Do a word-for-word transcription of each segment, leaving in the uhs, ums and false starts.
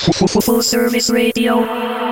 Full Service Radio.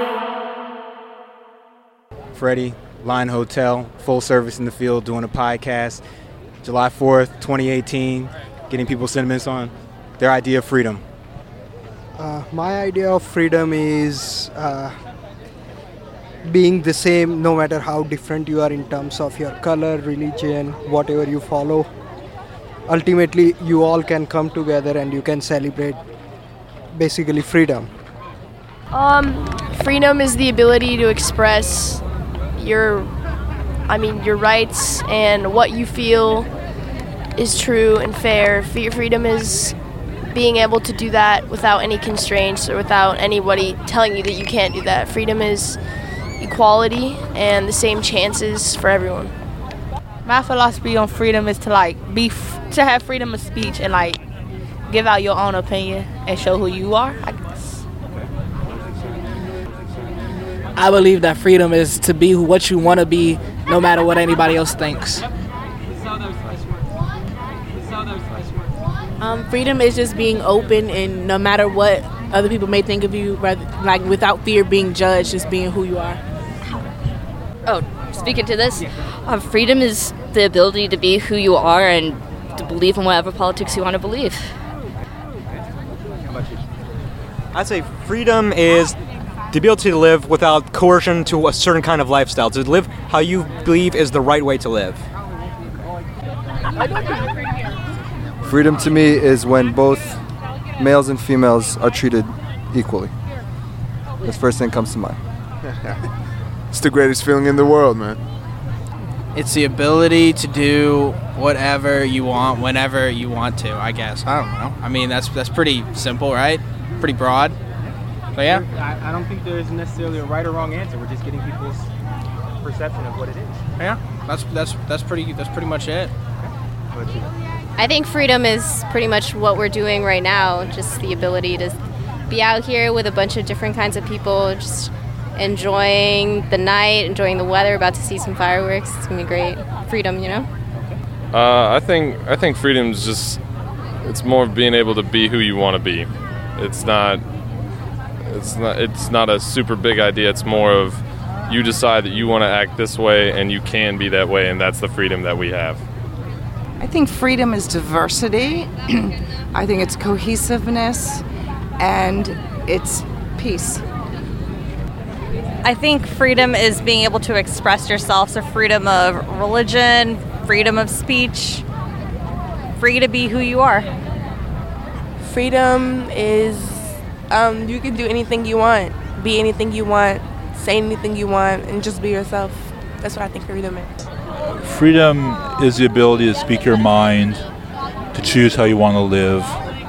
Freddie, Line Hotel, full service in the field, doing a podcast. July fourth, twenty eighteen, getting people's sentiments on their idea of freedom. Uh, my idea of freedom is uh, being the same no matter how different you are in terms of your color, religion, whatever you follow. Ultimately, you all can come together and you can celebrate basically freedom. Um, freedom is the ability to express your, I mean, your rights and what you feel is true and fair. Freedom is being able to do that without any constraints or without anybody telling you that you can't do that. Freedom is equality and the same chances for everyone. My philosophy on freedom is to like be f- to have freedom of speech and like give out your own opinion and show who you are, I guess. I believe that freedom is to be what you want to be, no matter what anybody else thinks. Um, freedom is just being open, and no matter what other people may think of you, rather, like without fear of being judged, just being who you are. Oh, speaking to this, uh, freedom is the ability to be who you are and to believe in whatever politics you want to believe. How about you? I'd say freedom is to be able to live without coercion to a certain kind of lifestyle, to live how you believe is the right way to live. Freedom to me is when both males and females are treated equally. That's the first thing that comes to mind. It's the greatest feeling in the world, man. It's the ability to do whatever you want, whenever you want to, I guess. I don't know. I mean, that's that's pretty simple, right? Pretty broad. But yeah. I, I don't think there's necessarily a right or wrong answer. We're just getting people's perception of what it is. Yeah. That's that's that's pretty that's pretty much it. How about you? I think freedom is pretty much what we're doing right now. Just the ability to be out here with a bunch of different kinds of people, just enjoying the night, enjoying the weather, about to see some fireworks. It's gonna be great. Freedom, you know? Uh, I think I think freedom is just, it's more of being able to be who you want to be. It's not it's not it's not a super big idea. It's more of you decide that you want to act this way and you can be that way, and that's the freedom that we have. I think freedom is diversity. I think it's cohesiveness, and it's peace. I think freedom is being able to express yourself, so freedom of religion, freedom of speech, free to be who you are. Freedom is um, you can do anything you want, be anything you want, say anything you want, and just be yourself. That's what I think freedom is. Freedom is the ability to speak your mind, to choose how you want to live,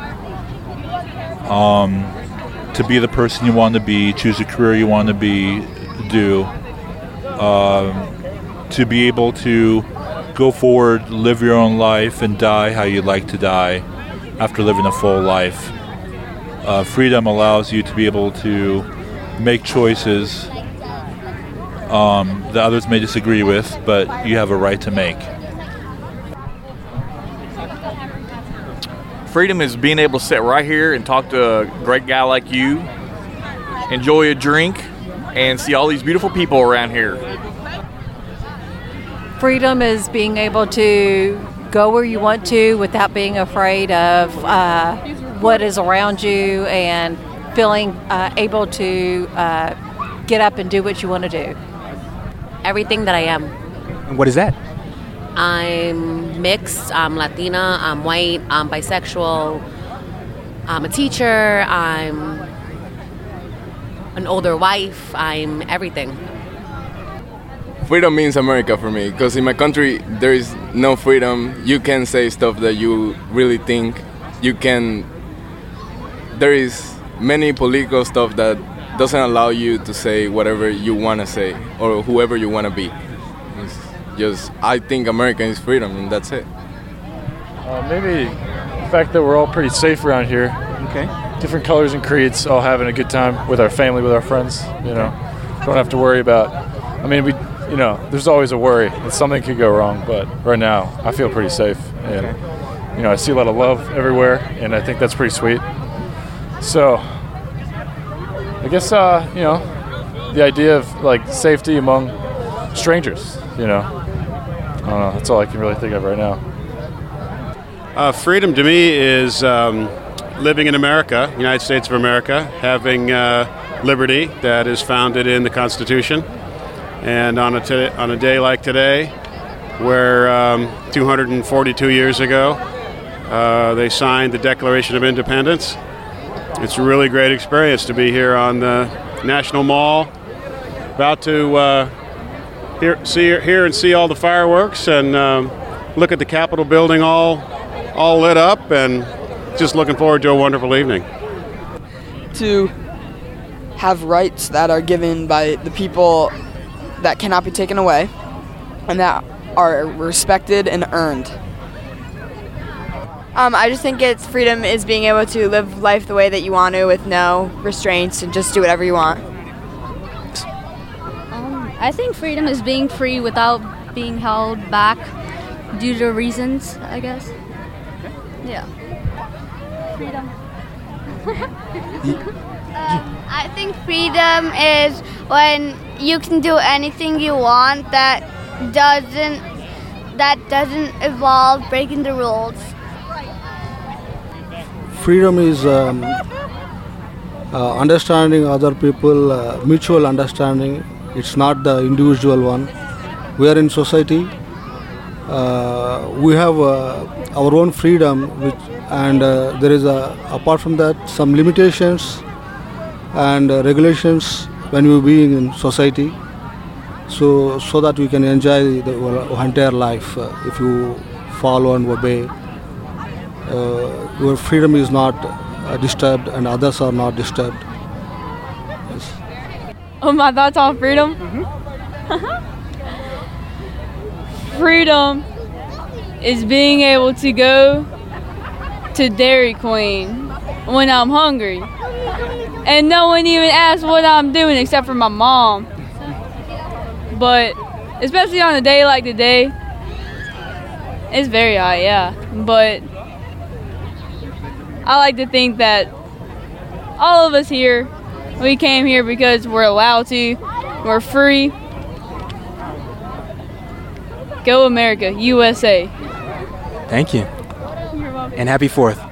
um, to be the person you want to be, choose a career you want to be, do, um, to be able to go forward, live your own life, and die how you'd like to die after living a full life. Uh, freedom allows you to be able to make choices Um, that others may disagree with, but you have a right to make. Freedom is being able to sit right here and talk to a great guy like you, enjoy a drink, and see all these beautiful people around here. Freedom is being able to go where you want to without being afraid of uh, what is around you, and feeling uh, able to uh, get up and do what you want to do. Everything that I am. And what is that? I'm mixed, I'm Latina, I'm white, I'm bisexual, I'm a teacher, I'm an older wife, I'm everything. Freedom means America for me, because in my country there is no freedom. You can say stuff that you really think. You can, there is many political stuff that doesn't allow you to say whatever you want to say or whoever you want to be. It's just, I think America is freedom, and that's it. Uh, maybe the fact that we're all pretty safe around here. Okay. Different colors and creeds, all having a good time with our family, with our friends. You know, don't have to worry about. I mean, we, you know, there's always a worry that something could go wrong, but right now I feel pretty safe, and you know, I see a lot of love everywhere, and I think that's pretty sweet. So, I guess, uh, you know, the idea of like safety among strangers, you know. I don't know, that's all I can really think of right now. Uh, freedom to me is um, living in America, United States of America, having uh, liberty that is founded in the Constitution. And on a, t- on a day like today, where um, two hundred forty-two years ago, uh, they signed the Declaration of Independence, it's a really great experience to be here on the National Mall, about to uh, hear, see, hear and see all the fireworks and um, look at the Capitol building all, all lit up, and just looking forward to a wonderful evening. To have rights that are given by the people that cannot be taken away and that are respected and earned. Um, I just think it's freedom is being able to live life the way that you want to with no restraints and just do whatever you want. Um, I think freedom is being free without being held back due to reasons, I guess. Yeah. Freedom. um, I think freedom is when you can do anything you want that doesn't that doesn't involve breaking the rules. Freedom is um, uh, understanding other people, uh, mutual understanding. It's not the individual one. We are in society. Uh, we have uh, our own freedom, which, and uh, there is a, apart from that some limitations and uh, regulations when we being in society. So, so that we can enjoy the entire life uh, if you follow and obey. Uh, your freedom is not uh, disturbed and others are not disturbed. Yes. Oh, my thoughts on freedom? Mm-hmm. Freedom is being able to go to Dairy Queen when I'm hungry. And no one even asks what I'm doing except for my mom. But especially on a day like today, it's very hot, yeah. But I like to think that all of us here, we came here because we're allowed to, we're free. Go America, U S A. Thank you. You're welcome. And happy fourth.